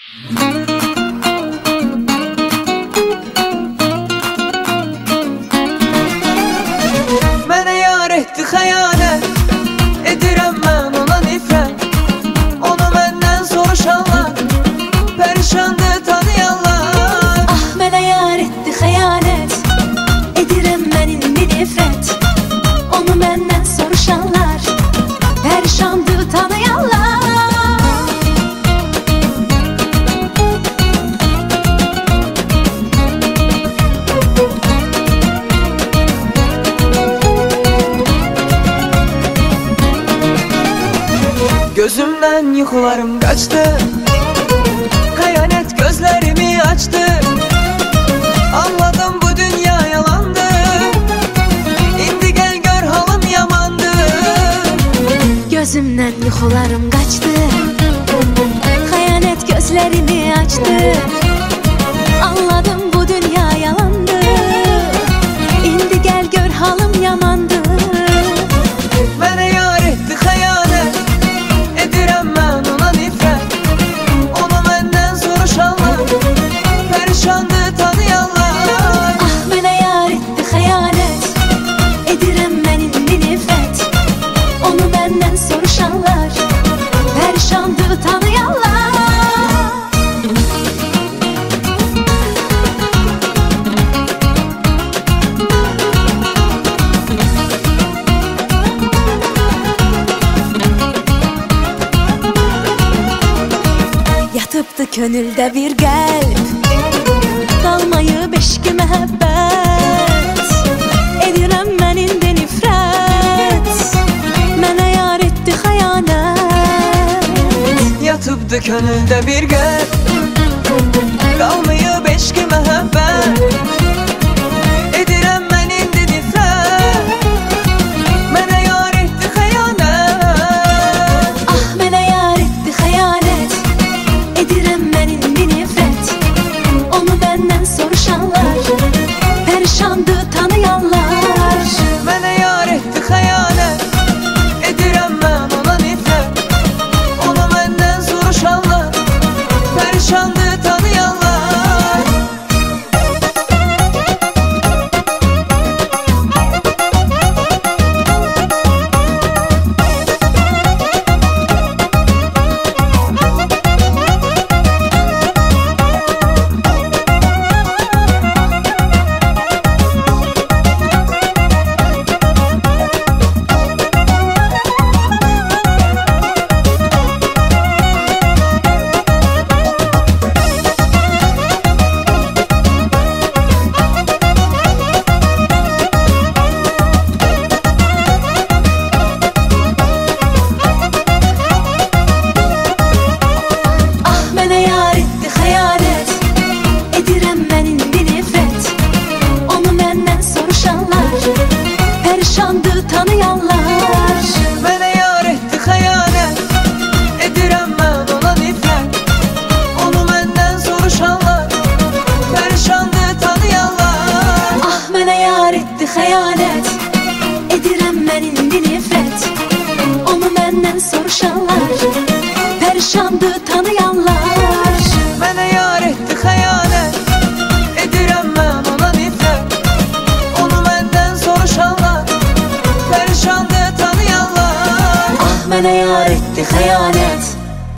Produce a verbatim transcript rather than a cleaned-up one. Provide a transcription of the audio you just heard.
Mənə yar etdi xəyanət, edirəm mən ona nifrət. Onu məndən soruşanlar, pərişandır tanıyanlar. Ah, mənə yar etdi xəyanət, edirəm mən indi nifrət. Onu məndən soruşanlar, pərişandır tanıyanlar. Gözümden yuxularım qaçdı, xəyanət gözlərimi açdı. Anladım bu dünya yalandı, indi gəl gör halım yamandı. Gözümdən yuxularım qaçdı, xəyanət gözlərimi açdı. Anladım bu dünya yalandı, indi gəl gör halım yamandı. Mənə yar etdi xəyanət, edirəm mən ona nifrət. Onu məndən soruşanlar, pərişandır tanıyanlar. Ah, mənə yar etdi xəyanət, edirəm mən indi nifrət. Onu məndən soruşanlar, pərişandır tanıyanlar. Yatıbdı könüldə bir qəlb, qalmayıb eşqi məhəbbət. Edirəm mən indi nifrət, mənə yar etdi xəyanət. Yatıbdı könüldə bir qəlb, qalmayıb eşqi məhəbbət. Edirəm mən indi nifrət, mənə yar etdi xəyanət. Ah, mənə yar etdi xəyanət, edirəm mən indi nifrət. Onu məndən soruşanlar, pərişandır tanıyanlar. Mənə yar etdi xəyanət, edirəm mən ona nifrət. Onu məndən soruşanlar, pərişandır tanıyanlar. Ah, mənə yar etdi xəyanət, edirəm mən indi nifrət. Onu məndən soruşanlar, pərişandır tanıyanlar. Mənə yar etdi xəyanət, edirəm mən ona nifrət. Onu məndən soruşanlar, pərişandır tanıyanlar. Ah, mənə yar etdi xəyanət, edirəm mən indi nifrət. Onu məndən soruşanlar, pərişandır tanıyanlar.